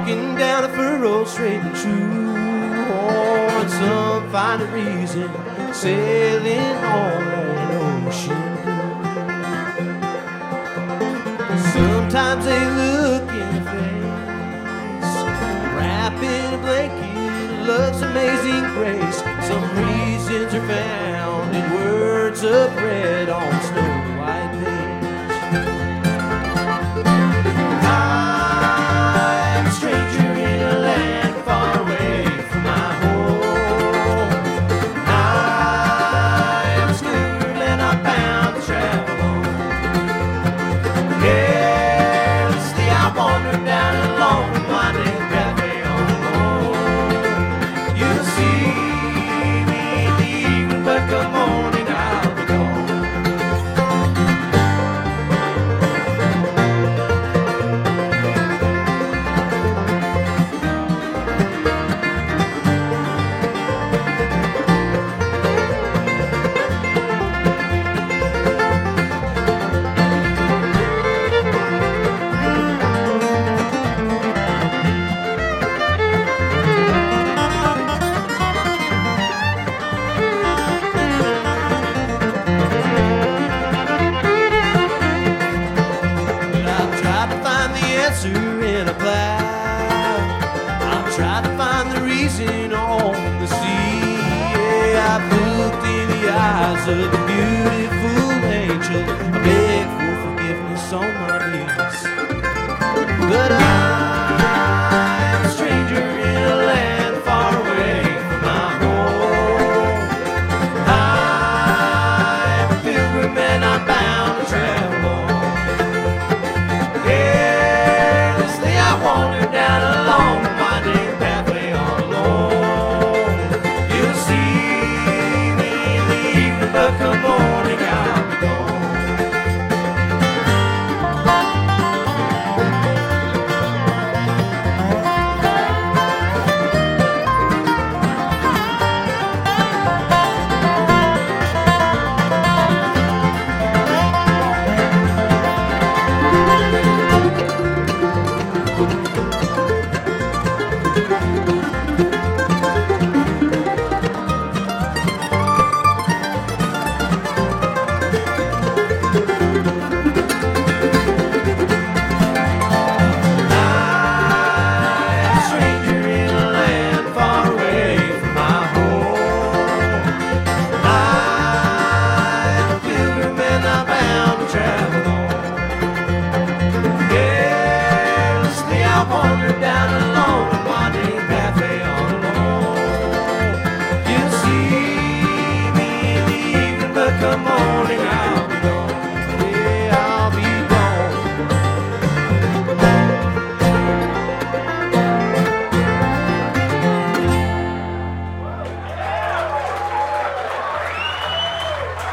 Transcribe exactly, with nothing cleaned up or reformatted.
walking down a furrow straight and true, on some fine reason, sailing on an ocean blue. Sometimes they look in the face, wrapped in a blanket of love's amazing grace. Some reasons are found in words of red on snow white page. I'm a stranger in a land far away from my home. I'm a schoolman, I'm bound to travel home. Carelessly I wander down a long and winding pathway on alone. You'll see me in the evening, but come morning I'll be gone. In a cloud, I've tried to find the reason on the sea. Yeah, I've looked in the eyes of the beautiful angel. I beg for forgiveness on my knees, but I'm a stranger in a land far away from my home. I'm a pilgrim and I'm bound to travel on. Wander down a long winding pathway all alone. You'll see me in the evening, but come morning I'll be gone. Come on.